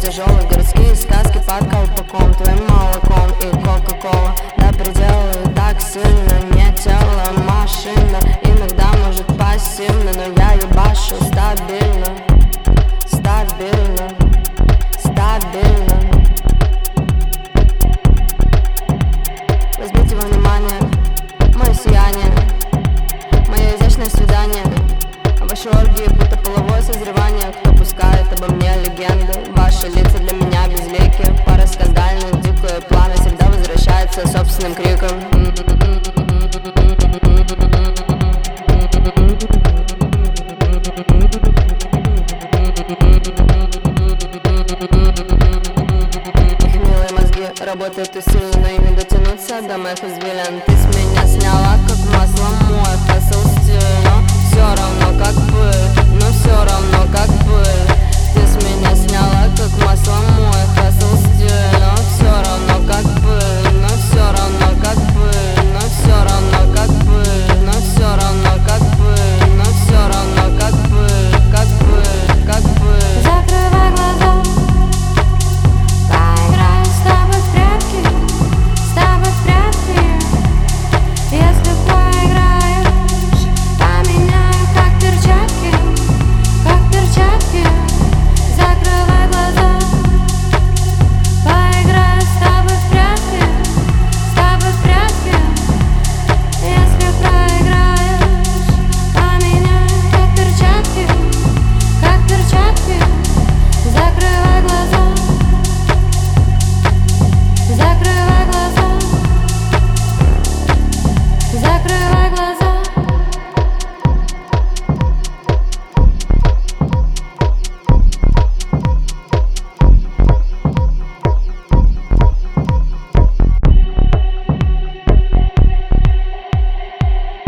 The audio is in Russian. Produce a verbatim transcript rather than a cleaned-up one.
тяжелый. Городские сказки под колпаком, твоим молоком и кока-кола. До предела и так сильно, не тело, машина. Иногда может пассивно, но я ебашу стабильно. Стабильно, стабильно. Возьмите во внимание мое сияние, мое изящное свидание. Ваши оргии будто половое созревание. Кто пускает обо мне легенды? Ваши лица для меня безликие. Пара скандальных, дикие планы всегда возвращается собственным криком. Их милые мозги работают усиленно, но ими дотянуться до моих извилин. Ты с меня сняла как масло мой хасл стиль, но все равно как пыль, но все равно как пыль. Ты с меня сняла как масло мой хасл стиль, но все равно